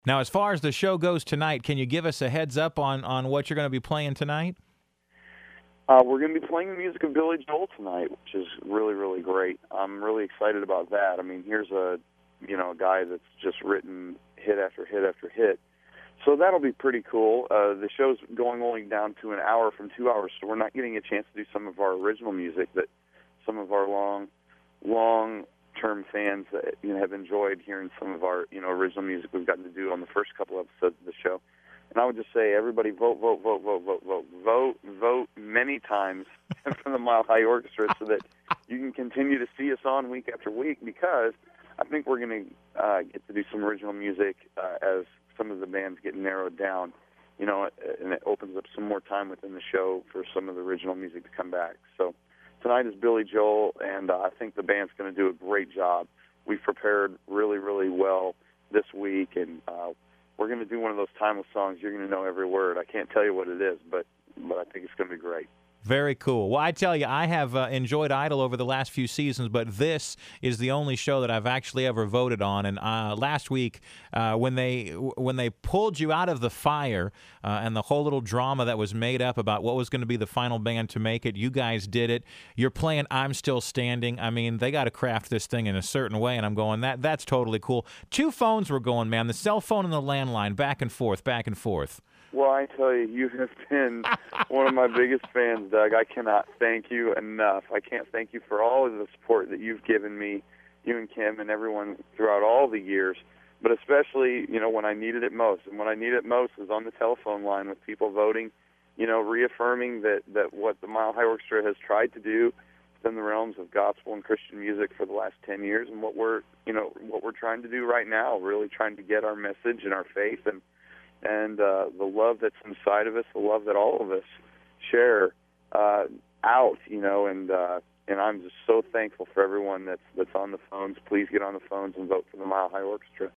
Now, as far as the show goes tonight, can you give us a heads up on what you're going to be playing tonight? We're going to be playing the music of Billy Joel tonight, which is really, really great. I'm really excited about that. I mean, here's a guy that's just written hit after hit after hit. So that'll be pretty cool. The show's going only down to an hour from 2 hours, so we're not getting a chance to do some of our original music that some of our long-term fans that have enjoyed hearing some of our original music we've gotten to do on the first couple episodes of the show. And I would just say, everybody vote, vote, vote, vote, vote, vote, vote, vote many times for the Mile High Orchestra so that you can continue to see us on week after week, because I think we're going to get to do some original music as some of the bands get narrowed down, and it opens up some more time within the show for some of the original music to come back. So tonight is Billy Joel, and I think the band's going to do a great job. We've prepared really, really well this week, and we're going to do one of those timeless songs. You're going to know every word. I can't tell you what it is, but I think it's going to be great. Very cool. Well, I tell you, I have enjoyed Idol over the last few seasons, but this is the only show that I've actually ever voted on. And last week, when they pulled you out of the fire and the whole little drama that was made up about what was going to be the final band to make it, you guys did it. You're playing "I'm Still Standing." I mean, they got to craft this thing in a certain way, and I'm going, that's totally cool. Two phones were going, man, the cell phone and the landline, back and forth, back and forth. Well, I tell you, you have been one of my biggest fans, Doug. I cannot thank you enough. I can't thank you for all of the support that you've given me, you and Kim and everyone throughout all the years, but especially, when I needed it most. And when I needed it most was on the telephone line with people voting, reaffirming that what the Mile High Orchestra has tried to do within the realms of gospel and Christian music for the last 10 years, and what we're trying to do right now, really trying to get our message and our faith and the love that's inside of us, the love that all of us share out, and I'm just so thankful for everyone that's on the phones. Please get on the phones and vote for the Mile High Orchestra.